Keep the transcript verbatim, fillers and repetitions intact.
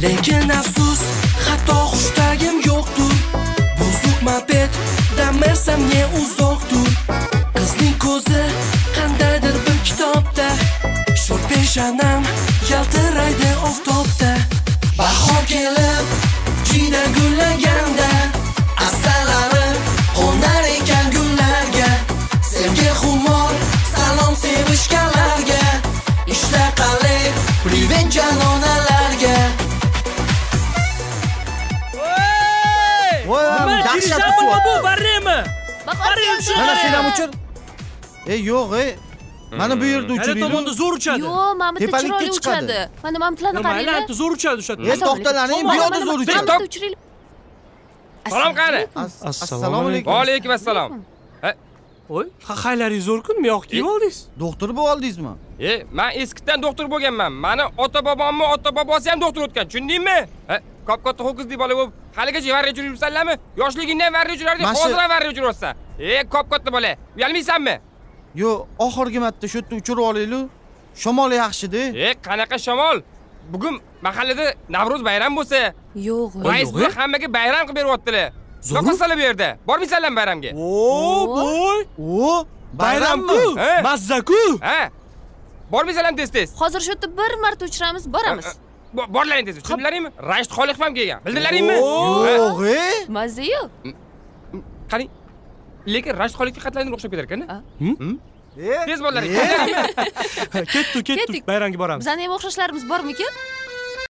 Lekin afsus, hatto xushtagim yo'qdir. Buzuq moped, damersam ne uzoqdir. Qizning ko'zi qandaydir bir kitobda, sho'r peshanam yaltiraydi oftobda. Bahor kelib, jina gullaganda, asallari qo'nar ekan gullarga. Sevgi xumor, salom sevishganlarga, ishla qalay, privet janonalarga. Voy, dahshat bu barremi? Mana senam uchun. Ey, yo'q, ey. Mana bu yerda uchiradi. Mana tomonda zo'r uchadi. Yo'q, mana bu chiroyli uchadi. Mana mamtlarni qarang. Mana zo'r uchadi o'sha. Ey, to'xtalaring, bu yoqda zo'r uchadi. Salom qani? Assalomu alaykum. Va alaykum assalom. Voy, xaylaringiz zo'r-ku, men yo'q kiyib oldingiz. Doktor bo'lib oldingizmi? E, men eskidan doktor bo'lganman. Mani ota-bobommi, ota-bobosi ham doktor o'tgan, tushundingmi? Ha, qop-katta ho'kizdek bola bo'lib, haligacha varra uchirib yursanlarmi? Yoshligingdan varra uchirarding, hozir ham varra uchiryapsan. E, qop-katta bola, uyalmaysanmi? Yo, oxirgi marta shu yerda uchirib olaylik. Shamol yaxshi-da. E, qanaqa shamol? Bugun mahallada Navro'z bayram bo'lsa, yo'q, yo'q. Hammaga bayram qilib beryaptilar. Yo'qsalar bu yerda. Bormaysanlarmi bayramga? O, boy. O, bayrammi? Mazza-ku. Ha. Bormaysanlarmi tez-tez? Hozir shu yerda bir marta uchramiz, boramiz. Borlaring tez. Tushundilaringmi? Rashid Xoliqov ham kelgan. Bildilaringmi? Yo'q, ey. Mazza yo'q. Qani? Lekin Rashid Xoliqovga xatlaringni o'xshab ketar ekan-a? Tez borlaring. Ketdik, ketdik. Bayramga boramiz. Bizning ham o'xshashlarimiz bormikan?